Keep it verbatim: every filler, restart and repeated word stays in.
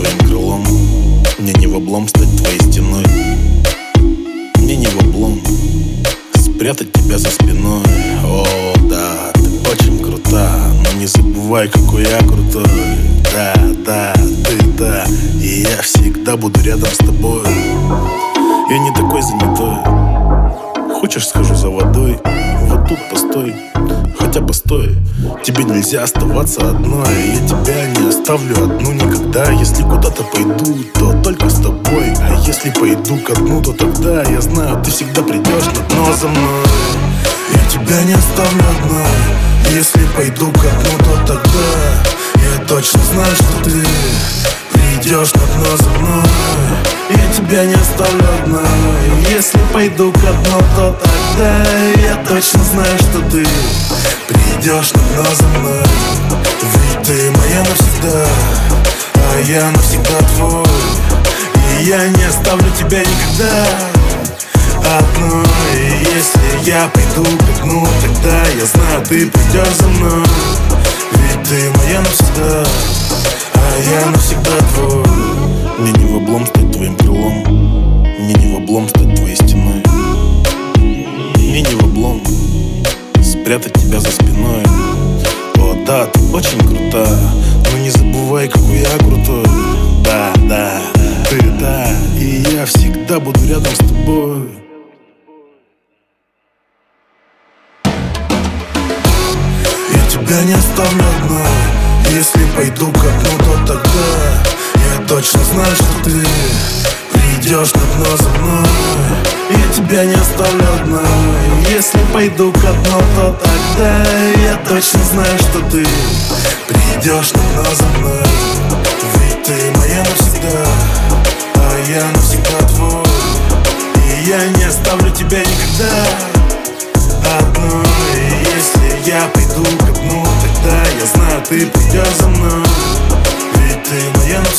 твоим крылом. Мне не в облом стать твоей стеной. Мне не в облом спрятать тебя за спиной. О, да, ты очень крута, но не забывай, какой я крутой. Да, да, ты да, и я всегда буду рядом с тобой. Я не такой занятой. Хочешь, схожу за водой? Вот тут постой. Хотя постой, тебе нельзя оставаться одной. Я тебя не оставлю одну никогда. Если куда-то пойду, то только с тобой. А если пойду ко дну, то тогда я знаю, ты всегда придешь на дно за мной. Я тебя не оставлю одной. Если пойду ко дну, то тогда я точно знаю, что ты придешь на дно за мной. Я тебя не оставлю одной. Если пойду ко дну, то тогда я точно знаю, что ты придешь на дно за мной. Ведь ты моя навсегда, а я навсегда твой. И я не оставлю тебя никогда одной. Если я пойду ко дну, тогда я знаю, ты придешь за мной. Ведь ты моя навсегда, а я навсегда твой. Мне не в облом стать твоим крылом. Мне не в облом стать твоей стеной. Мне не в облом спрятать тебя за спиной. О, да, ты очень крута, но не забывай, какой я крутой. Да, да, ты да, и я всегда буду рядом с тобой. Я тебя не оставлю одной. Если пойду ко дну, то тогда я точно знаю, что ты придешь на дно за мной. Я тебя не оставлю одной. Если пойду ко дну, то тогда я точно знаю, что ты придешь на дно за мной. Ведь ты моя навсегда, а я навсегда твой. И я не оставлю тебя никогда одной. Если я пойду ко дну, тогда я знаю, ты придешь за мной. Ведь ты моя навсегда.